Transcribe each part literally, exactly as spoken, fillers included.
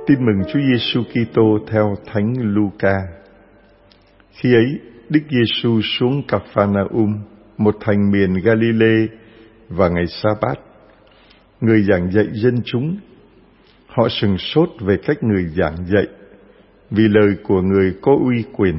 Tin mừng Chúa Giêsu Kitô theo Thánh Luca. Khi ấy, Đức Giêsu xuống Capharnaum, một thành miền Galilee, và ngày Sa-bát, người giảng dạy dân chúng. Họ sửng sốt về cách người giảng dạy, vì lời của người có uy quyền.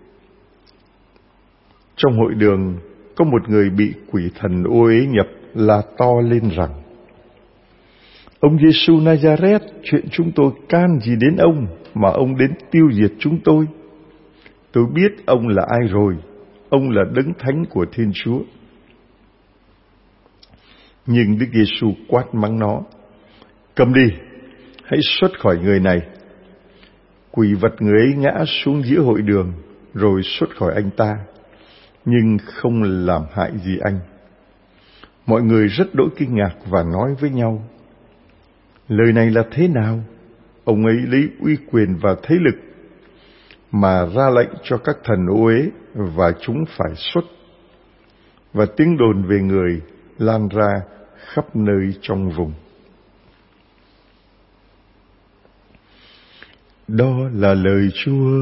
Trong hội đường, có một người bị quỷ thần ô uế nhập la to lên rằng: Ông Giêsu Nazareth, chuyện chúng tôi can gì đến ông mà ông đến tiêu diệt chúng tôi? Tôi biết ông là ai rồi, ông là Đấng Thánh của Thiên Chúa. Nhưng Đức Giêsu quát mắng nó: Cầm đi, hãy xuất khỏi người này. Quỷ vật người ấy ngã xuống giữa hội đường, rồi xuất khỏi anh ta, nhưng không làm hại gì anh. Mọi người rất đỗi kinh ngạc và nói với nhau: Lời này là thế nào? Ông ấy lấy uy quyền và thế lực mà ra lệnh cho các thần ô uế, và chúng phải xuất. Và tiếng đồn về người lan ra khắp nơi trong vùng. Đó là lời Chúa.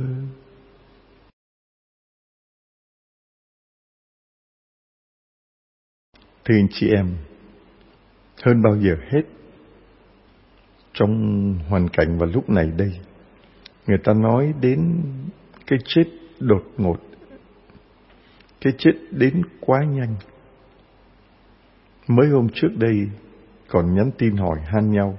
Thưa anh chị em, hơn bao giờ hết, trong hoàn cảnh và lúc này đây, người ta nói đến cái chết đột ngột, cái chết đến quá nhanh. Mới hôm trước đây còn nhắn tin hỏi han nhau,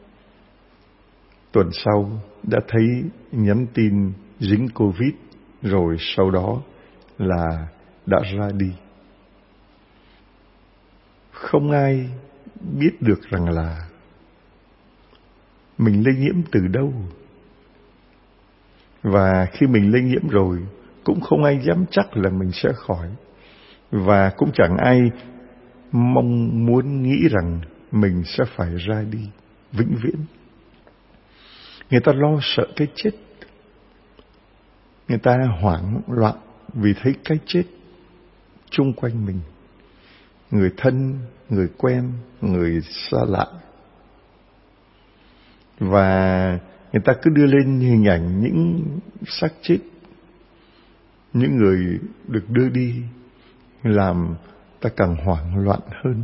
tuần sau đã thấy nhắn tin dính Covid, rồi sau đó là đã ra đi. Không ai biết được rằng là mình lây nhiễm từ đâu. Và khi mình lây nhiễm rồi, cũng không ai dám chắc là mình sẽ khỏi. Và cũng chẳng ai mong muốn nghĩ rằng mình sẽ phải ra đi vĩnh viễn. Người ta lo sợ cái chết. Người ta hoảng loạn vì thấy cái chết chung quanh mình. Người thân, người quen, người xa lạ. Và người ta cứ đưa lên hình ảnh những xác chết, những người được đưa đi, làm ta càng hoảng loạn hơn.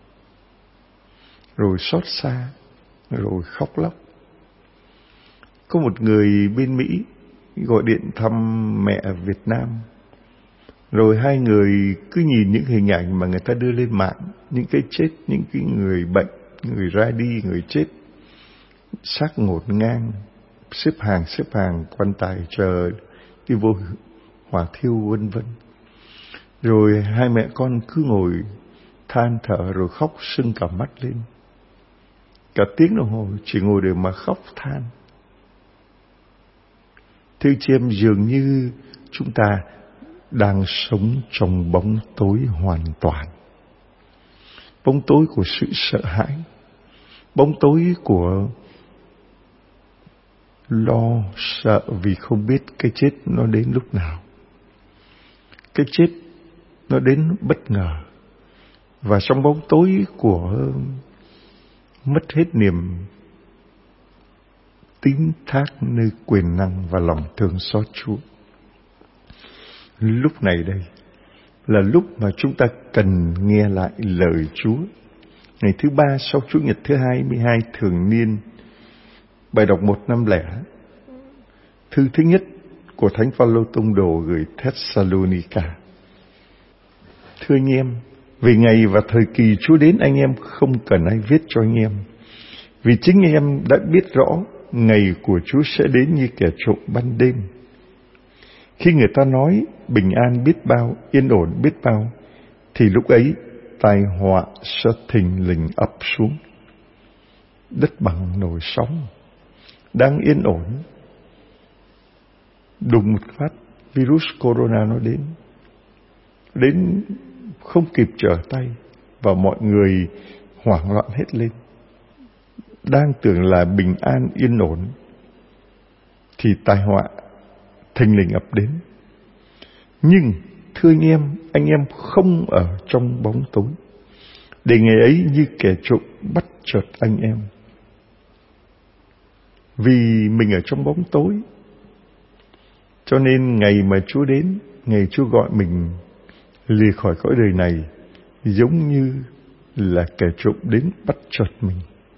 Rồi xót xa, rồi khóc lóc. Có một người bên Mỹ gọi điện thăm mẹ ở Việt Nam. Rồi hai người cứ nhìn những hình ảnh mà người ta đưa lên mạng, những cái chết, những cái người bệnh, người ra đi, người chết, xác ngổn ngang, xếp hàng xếp hàng quan tài chờ đi vô hỏa thiêu vân vân. Rồi hai mẹ con cứ ngồi than thở rồi khóc sưng cả mắt lên. Cả tiếng đồng hồ chỉ ngồi để mà khóc than. Thưa chị em, dường như chúng ta đang sống trong bóng tối hoàn toàn. Bóng tối của sự sợ hãi, bóng tối của lo sợ vì không biết cái chết nó đến lúc nào. Cái chết nó đến bất ngờ. Và trong bóng tối của mất hết niềm tín thác nơi quyền năng và lòng thương xót Chúa. Lúc này đây là lúc mà chúng ta cần nghe lại lời Chúa. Ngày thứ ba sau Chủ nhật thứ hai mươi hai thường niên, bài đọc một năm lẻ, thư thứ nhất của Thánh Phaolô tông đồ gửi Thessalonica. Thưa anh em, vì ngày và thời kỳ Chúa đến anh em không cần ai viết cho anh em, vì chính anh em đã biết rõ ngày của Chúa sẽ đến như kẻ trộm ban đêm. Khi người ta nói bình an biết bao, yên ổn biết bao, thì lúc ấy tai họa sẽ thình lình ập xuống. Đất bằng nổi sóng, đang yên ổn, đùng một phát virus corona nó đến. Đến không kịp trở tay, và mọi người hoảng loạn hết lên. Đang tưởng là bình an yên ổn, thì tai họa thình lình ập đến. Nhưng thưa anh em, anh em không ở trong bóng tối, để ngày ấy như kẻ trộm bắt chợt anh em. Vì mình ở trong bóng tối, cho nên ngày mà Chúa đến, ngày Chúa gọi mình lìa khỏi cõi đời này, giống như là kẻ trộm đến bắt chợt mình.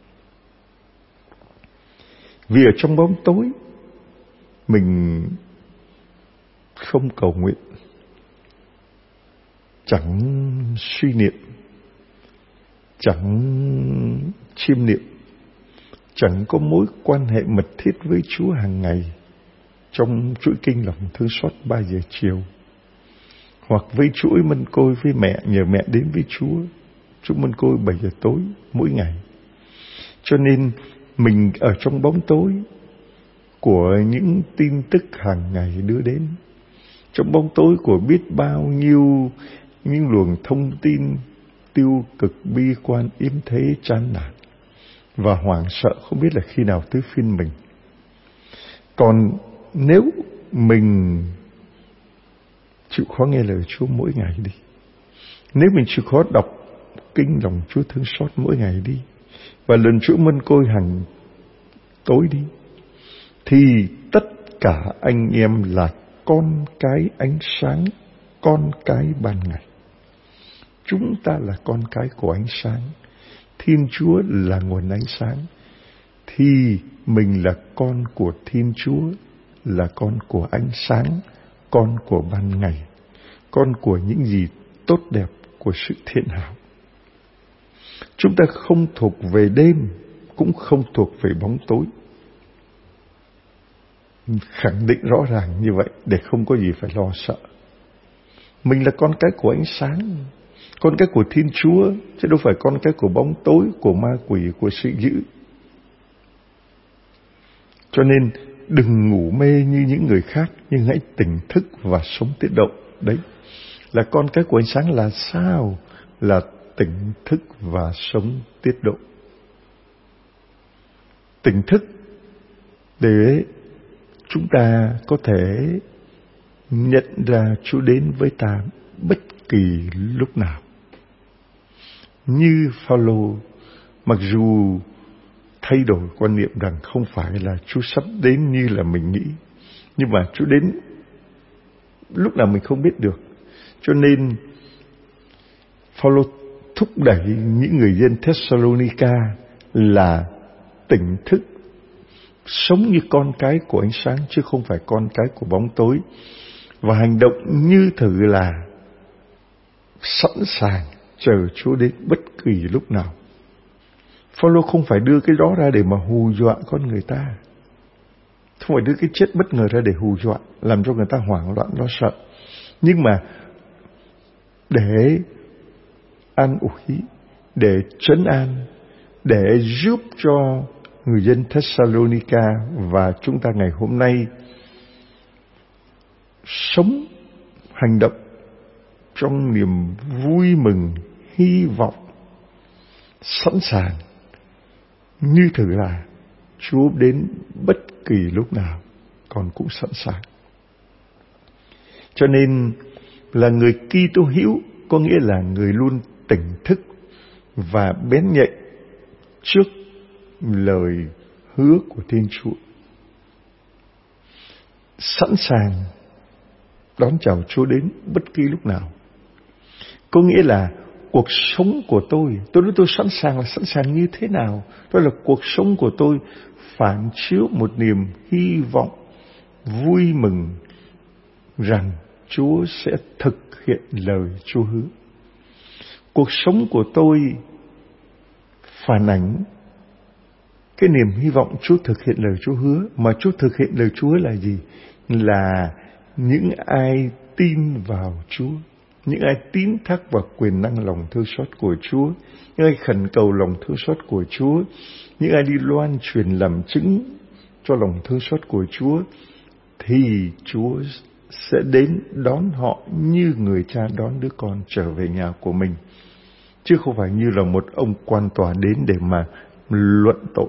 Vì ở trong bóng tối, mình không cầu nguyện, chẳng suy niệm, chẳng chiêm niệm, chẳng có mối quan hệ mật thiết với Chúa hàng ngày trong chuỗi kinh lòng thương xót ba giờ chiều, hoặc với chuỗi mân côi với mẹ, nhờ mẹ đến với Chúa, chuỗi mân côi bảy giờ tối mỗi ngày. Cho nên mình ở trong bóng tối của những tin tức hàng ngày đưa đến, trong bóng tối của biết bao nhiêu những luồng thông tin tiêu cực, bi quan, yếm thế, chán nản và hoảng sợ không biết là khi nào tới phiên mình. Còn nếu mình chịu khó nghe lời Chúa mỗi ngày đi, nếu mình chịu khó đọc kinh lòng Chúa thương xót mỗi ngày đi, và lần chuỗi mân côi hàng tối đi, thì tất cả anh em là con cái ánh sáng, con cái ban ngày. Chúng ta là con cái của ánh sáng, Thiên Chúa là nguồn ánh sáng, thì mình là con của Thiên Chúa, là con của ánh sáng, con của ban ngày, con của những gì tốt đẹp, của sự thiện hảo. Chúng ta không thuộc về đêm, cũng không thuộc về bóng tối. Khẳng định rõ ràng như vậy để không có gì phải lo sợ. Mình là con cái của ánh sáng, con cái của Thiên Chúa, chứ đâu phải con cái của bóng tối, của ma quỷ, của sự dữ. Cho nên đừng ngủ mê như những người khác, nhưng hãy tỉnh thức và sống tiết độ. Đấy, là con cái của ánh sáng là sao? Là tỉnh thức và sống tiết độ. Tỉnh thức để chúng ta có thể nhận ra Chúa đến với ta bất kỳ lúc nào. Như Phao-lô, mặc dù thay đổi quan niệm rằng không phải là Chúa sắp đến như là mình nghĩ, nhưng mà Chúa đến lúc nào mình không biết được. Cho nên Phao-lô thúc đẩy những người dân Thessalonica là tỉnh thức, sống như con cái của ánh sáng chứ không phải con cái của bóng tối, và hành động như thử là sẵn sàng chờ Chúa đến bất kỳ lúc nào. Phao-lô không phải đưa cái đó ra để mà hù dọa con người ta, không phải đưa cái chết bất ngờ ra để hù dọa, làm cho người ta hoảng loạn lo sợ, nhưng mà để an ủi, để trấn an, để giúp cho người dân Thessalonica và chúng ta ngày hôm nay sống, hành động trong niềm vui mừng, hy vọng, sẵn sàng như thử là Chúa đến bất kỳ lúc nào, còn cũng sẵn sàng. Cho nên là người Kitô hữu có nghĩa là người luôn tỉnh thức và bén nhạy trước lời hứa của Thiên Chúa, sẵn sàng đón chào Chúa đến bất kỳ lúc nào. Có nghĩa là cuộc sống của tôi, tôi nói tôi sẵn sàng là sẵn sàng như thế nào? Đó là cuộc sống của tôi phản chiếu một niềm hy vọng, vui mừng rằng Chúa sẽ thực hiện lời Chúa hứa. Cuộc sống của tôi phản ánh cái niềm hy vọng Chúa thực hiện lời Chúa hứa. Mà Chúa thực hiện lời Chúa là gì? Là những ai tin vào Chúa, những ai tín thác vào quyền năng lòng thương xót của Chúa, những ai khẩn cầu lòng thương xót của Chúa, những ai đi loan truyền làm chứng cho lòng thương xót của Chúa, thì Chúa sẽ đến đón họ như người cha đón đứa con trở về nhà của mình, chứ không phải như là một ông quan tòa đến để mà luận tội.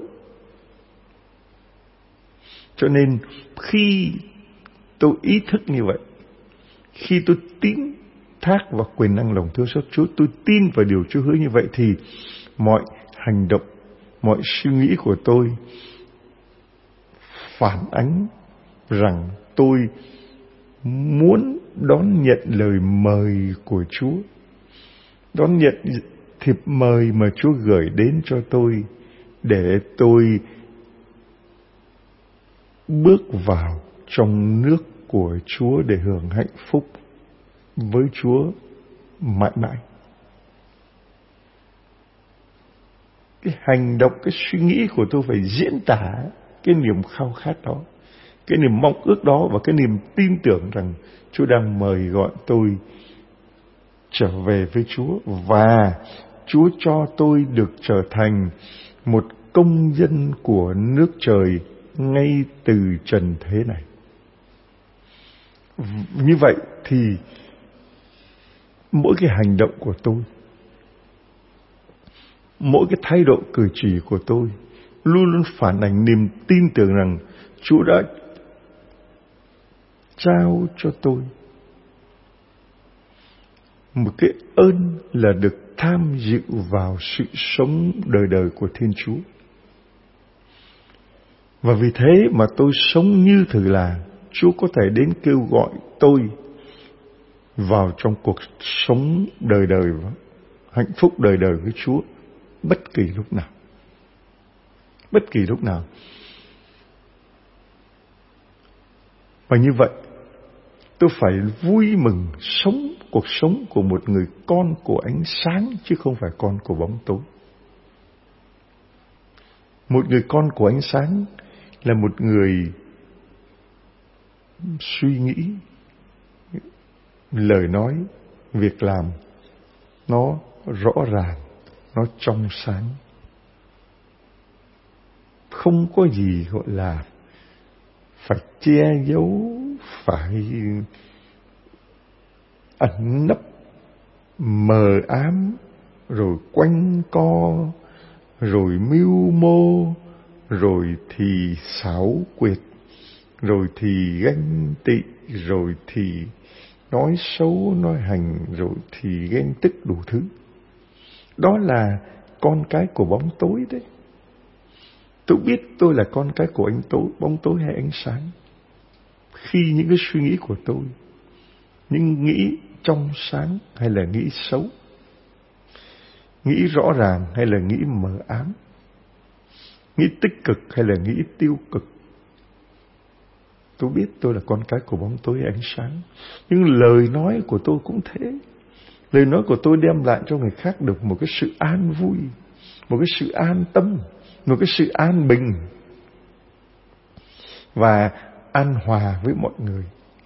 Cho nên khi tôi ý thức như vậy, khi tôi tín thác vào quyền năng lòng thương xót Chúa, tôi tin vào điều Chúa hứa như vậy, thì mọi hành động, mọi suy nghĩ của tôi phản ánh rằng tôi muốn đón nhận lời mời của Chúa, đón nhận thiệp mời mà Chúa gửi đến cho tôi để tôi bước vào trong nước của Chúa để hưởng hạnh phúc với Chúa mãi mãi. Cái hành động, cái suy nghĩ của tôi phải diễn tả cái niềm khao khát đó, cái niềm mong ước đó và cái niềm tin tưởng rằng Chúa đang mời gọi tôi trở về với Chúa, và Chúa cho tôi được trở thành một công dân của nước trời ngay từ trần thế này. Như vậy thì mỗi cái hành động của tôi, mỗi cái thái độ cử chỉ của tôi luôn luôn phản ánh niềm tin tưởng rằng Chúa đã trao cho tôi một cái ơn là được tham dự vào sự sống đời đời của Thiên Chúa. Và vì thế mà tôi sống như thử là Chúa có thể đến kêu gọi tôi vào trong cuộc sống đời đời và hạnh phúc đời đời với Chúa bất kỳ lúc nào. Bất kỳ lúc nào. Và như vậy, tôi phải vui mừng sống cuộc sống của một người con của ánh sáng, chứ không phải con của bóng tối. Một người con của ánh sáng là một người suy nghĩ, lời nói, việc làm nó rõ ràng, nó trong sáng. Không có gì gọi là phải che giấu, phải ẩn nấp, mờ ám, rồi quanh co, rồi mưu mô, rồi thì xảo quyệt, rồi thì ganh tị, rồi thì nói xấu, nói hành, rồi thì ghen tức đủ thứ. Đó là con cái của bóng tối đấy. Tôi biết tôi là con cái của ánh tối, bóng tối hay ánh sáng. Khi những cái suy nghĩ của tôi, những nghĩ trong sáng hay là nghĩ xấu, nghĩ rõ ràng hay là nghĩ mờ ám, nghĩ tích cực hay là nghĩ tiêu cực, tôi biết tôi là con cái của bóng tối hay ánh sáng. Nhưng lời nói của tôi cũng thế. Lời nói của tôi đem lại cho người khác được một cái sự an vui, một cái sự an tâm, một cái sự an bình và an hòa với mọi người.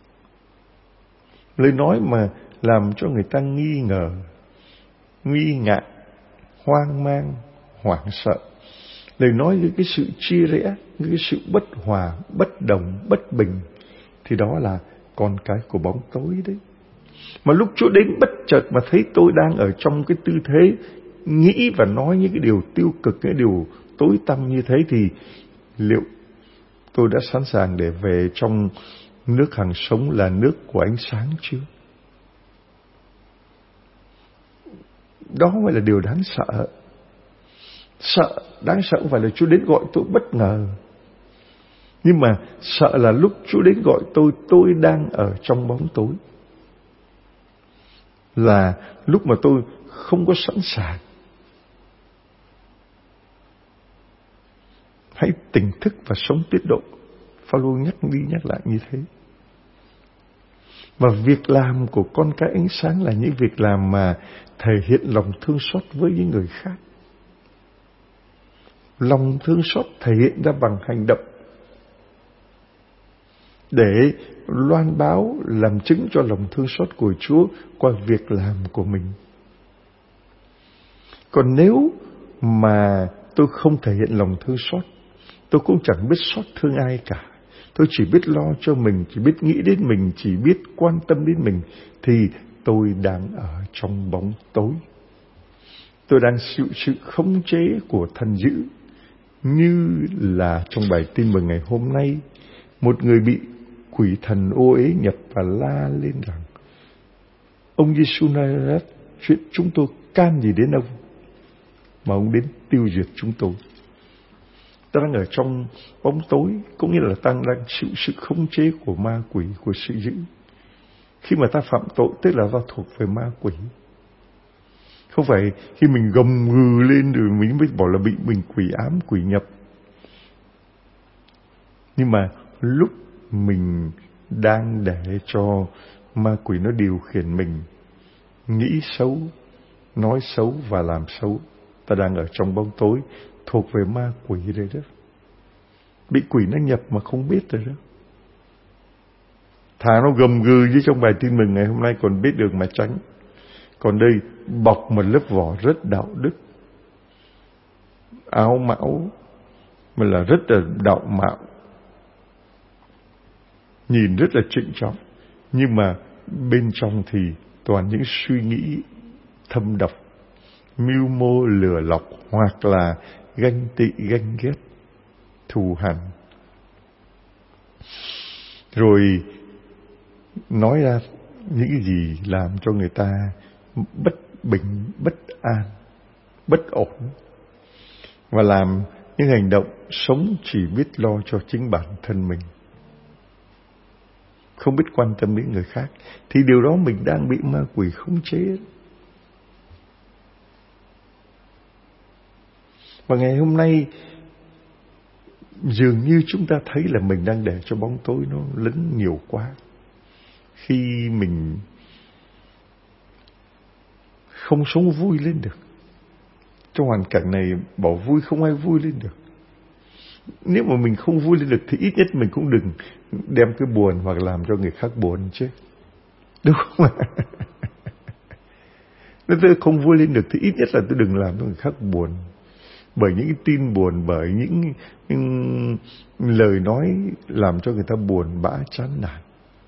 Lời nói mà làm cho người ta nghi ngờ, nghi ngại, hoang mang, hoảng sợ, lời nói với cái sự chia rẽ, với cái sự bất hòa, bất đồng, bất bình, thì đó là con cái của bóng tối đấy. Mà lúc Chúa đến bất chợt mà thấy tôi đang ở trong cái tư thế nghĩ và nói những cái điều tiêu cực, những điều tối tăm như thế, thì liệu tôi đã sẵn sàng để về trong nước hằng sống là nước của ánh sáng chưa? Đó mới là điều đáng sợ. Sợ, đáng sợ không phải là Chúa đến gọi tôi bất ngờ, nhưng mà sợ là lúc Chúa đến gọi tôi, tôi đang ở trong bóng tối, là lúc mà tôi không có sẵn sàng. Hãy tỉnh thức và sống tiết độ. Phaolô nhắc đi nhắc lại như thế. Và việc làm của con cái ánh sáng là những việc làm mà thể hiện lòng thương xót với những người khác. Lòng thương xót thể hiện ra bằng hành động, để loan báo làm chứng cho lòng thương xót của Chúa qua việc làm của mình. Còn nếu mà tôi không thể hiện lòng thương xót, tôi cũng chẳng biết xót thương ai cả, tôi chỉ biết lo cho mình, chỉ biết nghĩ đến mình, chỉ biết quan tâm đến mình, thì tôi đang ở trong bóng tối. Tôi đang chịu sự khống chế của thần dữ, như là trong bài tin mừng ngày hôm nay, một người bị quỷ thần ô uế nhập và la lên rằng: ông Giêsu Nazareth, chuyện chúng tôi can gì đến ông mà ông đến tiêu diệt chúng tôi? Ta đang ở trong bóng tối, cũng như là ta đang chịu sự khống chế của ma quỷ, của sự dữ. Khi mà ta phạm tội, tức là ta thuộc về ma quỷ. Không phải khi mình gầm gừ lên rồi mình mới bảo là bị mình quỷ ám, quỷ nhập. Nhưng mà lúc mình đang để cho ma quỷ nó điều khiển mình, nghĩ xấu, nói xấu và làm xấu, ta đang ở trong bóng tối, thuộc về ma quỷ rồi đó. Bị quỷ nó nhập mà không biết rồi đó. Thà nó gầm gừ như trong bài tin mừng ngày hôm nay còn biết được mà tránh. Còn đây bọc một lớp vỏ rất đạo đức, áo mão mà là rất là đạo mạo, nhìn rất là trịnh trọng, nhưng mà bên trong thì toàn những suy nghĩ thâm độc, mưu mô lừa lọc, hoặc là ganh tị ganh ghét, thù hằn. Rồi nói ra những cái gì làm cho người ta bất bình, bất an, bất ổn, và làm những hành động sống chỉ biết lo cho chính bản thân mình, không biết quan tâm đến người khác, thì điều đó mình đang bị ma quỷ khống chế. Và ngày hôm nay dường như chúng ta thấy là mình đang để cho bóng tối nó lấn nhiều quá. Khi mình không sống vui lên được, trong hoàn cảnh này bảo vui không ai vui lên được. Nếu mà mình không vui lên được thì ít nhất mình cũng đừng đem cái buồn hoặc làm cho người khác buồn chứ, đúng không ạ? Nếu tôi không vui lên được thì ít nhất là tôi đừng làm cho người khác buồn bởi những cái tin buồn, bởi những, những lời nói làm cho người ta buồn bã chán nản.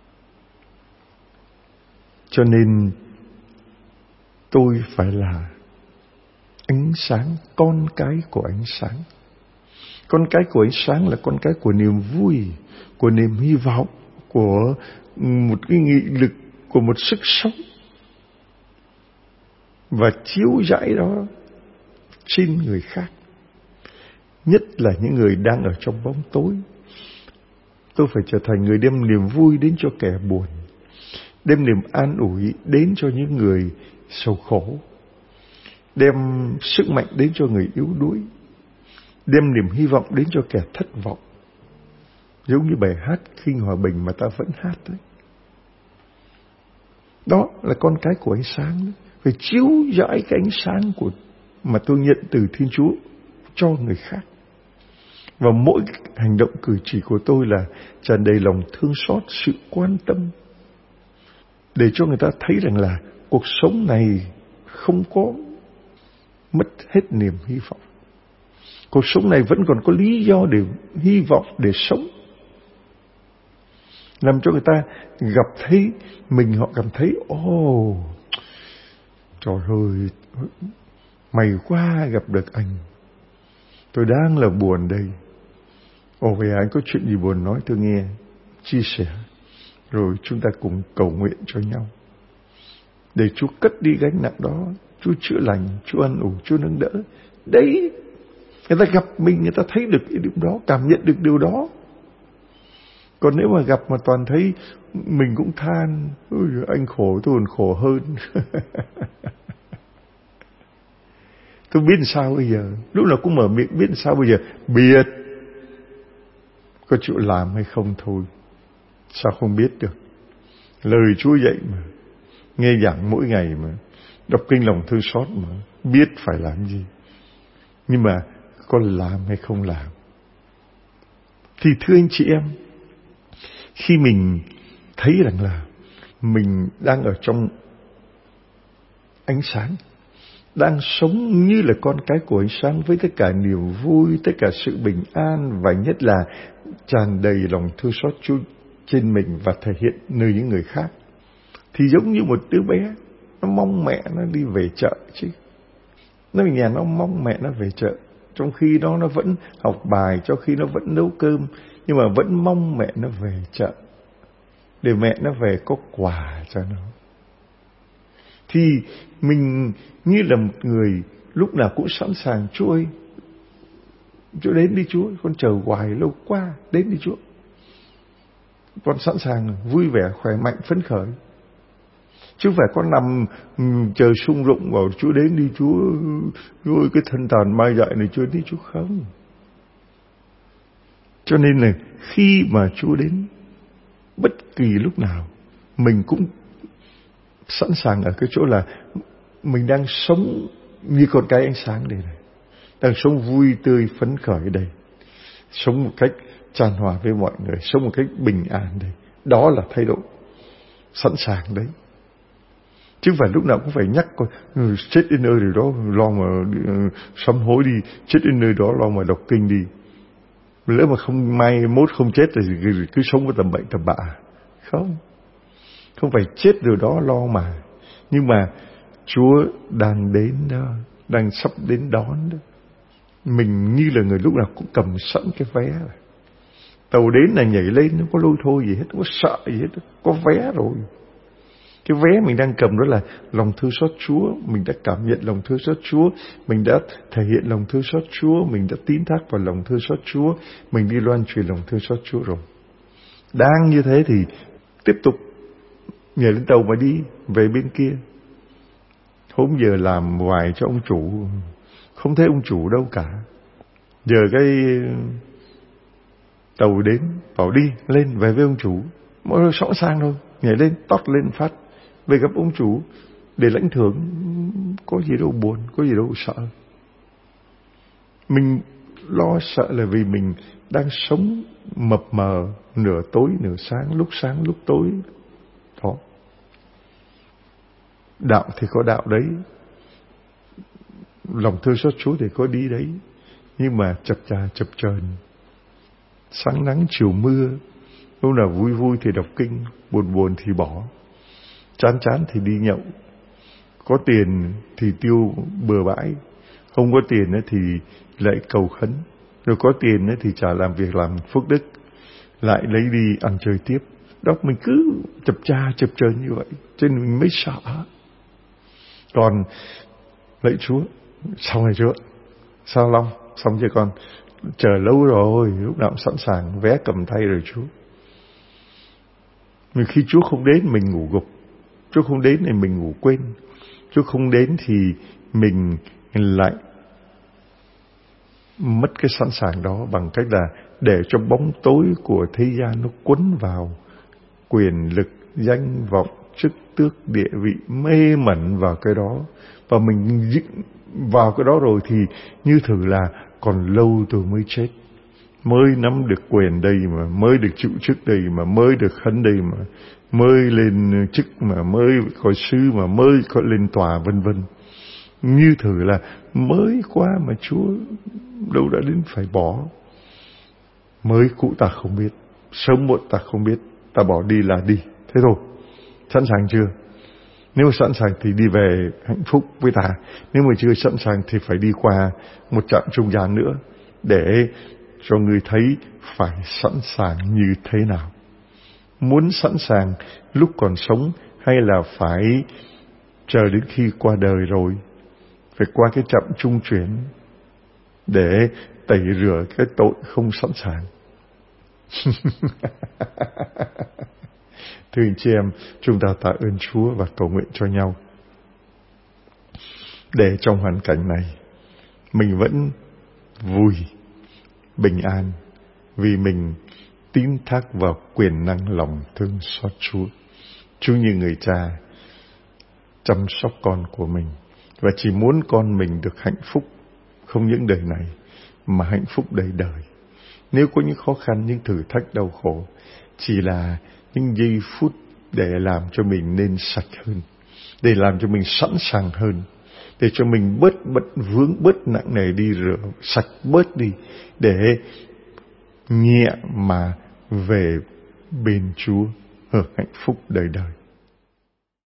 Cho nên tôi phải là ánh sáng, con cái của ánh sáng. Con cái của ánh sáng là con cái của niềm vui, của niềm hy vọng, của một cái nghị lực, của một sức sống. Và chiếu rọi đó trên người khác, nhất là những người đang ở trong bóng tối. Tôi phải trở thành người đem niềm vui đến cho kẻ buồn, đem niềm an ủi đến cho những người sầu khổ, đem sức mạnh đến cho người yếu đuối, đem niềm hy vọng đến cho kẻ thất vọng. Giống như bài hát Khinh Hòa Bình mà ta vẫn hát đấy. Đó là con cái của ánh sáng đấy. Phải chiếu rọi cái ánh sáng của mà tôi nhận từ Thiên Chúa cho người khác. Và mỗi hành động cử chỉ của tôi là tràn đầy lòng thương xót, sự quan tâm, để cho người ta thấy rằng là cuộc sống này không có mất hết niềm hy vọng. Cuộc sống này vẫn còn có lý do để hy vọng, để sống. Làm cho người ta gặp thấy mình, họ cảm thấy ồ, trời ơi, may quá gặp được anh. Tôi đang là buồn đây. Ồ, vậy anh có chuyện gì buồn nói tôi nghe, chia sẻ. Rồi chúng ta cùng cầu nguyện cho nhau, để Chúa cất đi gánh nặng đó, Chúa chữa lành, Chúa an ủi, Chúa nâng đỡ. Đấy, người ta gặp mình, người ta thấy được cái điều đó, cảm nhận được điều đó. Còn nếu mà gặp mà toàn thấy mình cũng than, ôi, anh khổ tôi còn khổ hơn. Tôi biết sao bây giờ, lúc nào cũng mở miệng biết sao bây giờ, biết có chịu làm hay không thôi. Sao không biết được? Lời Chúa dạy mà, nghe giảng mỗi ngày mà, đọc kinh lòng thương xót mà, biết phải làm gì. Nhưng mà có làm hay không làm? Thì thưa anh chị em, khi mình thấy rằng là mình đang ở trong ánh sáng, đang sống như là con cái của ánh sáng, với tất cả niềm vui, tất cả sự bình an, và nhất là tràn đầy lòng thương xót Chúa trên mình và thể hiện nơi những người khác, thì giống như một đứa bé, nó mong mẹ nó đi về chợ chứ. Nó ở nhà nó mong mẹ nó về chợ, trong khi đó nó vẫn học bài, trong khi nó vẫn nấu cơm, nhưng mà vẫn mong mẹ nó về chợ, để mẹ nó về có quà cho nó. Thì mình như là một người lúc nào cũng sẵn sàng: Chúa ơi, Chúa đến đi Chúa, con chờ hoài lâu quá, đến đi Chúa. Con sẵn sàng, vui vẻ, khỏe mạnh, phấn khởi. Chứ không phải con nằm chờ sung rụng vào Chúa đến đi Chúa, ôi cái thân tàn mai dại này Chúa đi Chúa, không. Cho nên là khi mà Chúa đến, bất kỳ lúc nào, mình cũng sẵn sàng ở cái chỗ là mình đang sống như con cái ánh sáng đây này. Đang sống vui tươi phấn khởi đây. Sống một cách tràn hòa với mọi người, sống một cách bình an đây. Đó là thái độ sẵn sàng đấy. Chứ không phải lúc nào cũng phải nhắc coi chết đến nơi rồi đó lo mà uh, sám hối đi, chết đến nơi đó lo mà đọc kinh đi. Lỡ mà không mai mốt không chết thì cứ sống với tầm bậy tầm bạ. Không. Không phải chết rồi đó lo mà. Nhưng mà Chúa đang đến đó, đang sắp đến đón đó. Mình như là người lúc nào cũng cầm sẵn cái vé. Tàu đến là nhảy lên, nó có lôi thôi gì hết, nó có sợ gì hết, có vé rồi. Cái vé mình đang cầm đó là lòng thương xót Chúa. Mình đã cảm nhận lòng thương xót Chúa. Mình đã thể hiện lòng thương xót Chúa. Mình đã tín thác vào lòng thương xót Chúa. Mình đi loan truyền lòng thương xót Chúa rồi. Đang như thế thì tiếp tục nhảy lên tàu mà đi về bên kia. Hôm giờ làm hoài cho ông chủ, không thấy ông chủ đâu cả. Giờ cái tàu đến, bảo đi lên về với ông chủ, mọi người sẵn sàng thôi, nhảy lên tót lên phát về gặp ông chủ để lãnh thưởng. Có gì đâu buồn, có gì đâu sợ. Mình lo sợ là vì mình đang sống mập mờ, nửa tối nửa sáng, lúc sáng lúc tối đó. Đạo thì có đạo đấy, lòng thương xót Chúa thì có đi đấy, nhưng mà chập chà chập chờn, sáng nắng chiều mưa, lúc nào vui vui thì đọc kinh, buồn buồn thì bỏ, chán chán thì đi nhậu, có tiền thì tiêu bừa bãi, không có tiền thì lại cầu khấn, rồi có tiền thì chả làm việc làm phước đức, lại lấy đi ăn chơi tiếp. Đó, mình cứ chập cha chập chờn như vậy, cho nên mình mới sợ. Còn lạy Chúa, xong rồi Chúa, sao Long, xong chưa con, chờ lâu rồi, lúc nào cũng sẵn sàng, vé cầm tay rồi Chúa. Nhưng khi Chúa không đến mình ngủ gục, Chúa không đến thì mình ngủ quên, Chúa không đến thì mình lại mất cái sẵn sàng đó bằng cách là để cho bóng tối của thế gian nó quấn vào, quyền lực, danh vọng, chức tước, địa vị, mê mẩn vào cái đó. Và mình vào cái đó rồi thì như thử là còn lâu tôi mới chết, mới nắm được quyền đây mà, mới được chịu chức đây mà, mới được khấn đây mà, mới lên chức mà, mới coi sư mà, mới có lên tòa vân vân. Như thử là mới quá mà Chúa đâu đã đến phải bỏ. Mới cũ ta không biết, sớm muộn ta không biết, ta bỏ đi là đi. Thế thôi, sẵn sàng chưa? Nếu sẵn sàng thì đi về hạnh phúc với ta. Nếu mà chưa sẵn sàng thì phải đi qua một trạm trung gian nữa để cho người thấy phải sẵn sàng như thế nào. Muốn sẵn sàng lúc còn sống hay là phải chờ đến khi qua đời rồi, phải qua cái trạm trung chuyển để tẩy rửa cái tội không sẵn sàng. Thưa anh chị em, chúng ta tạ ơn Chúa và cầu nguyện cho nhau để trong hoàn cảnh này mình vẫn vui, bình an, vì mình tín thác vào quyền năng lòng thương xót Chúa. Chúa như người cha chăm sóc con của mình và chỉ muốn con mình được hạnh phúc, không những đời này mà hạnh phúc đời đời. Nếu có những khó khăn, những thử thách đau khổ, chỉ là những giây phút để làm cho mình nên sạch hơn, để làm cho mình sẵn sàng hơn, để cho mình bớt bận vướng, bớt nặng nề đi, rửa sạch bớt đi, để nhẹ mà về bên Chúa hưởng hạnh phúc đời đời.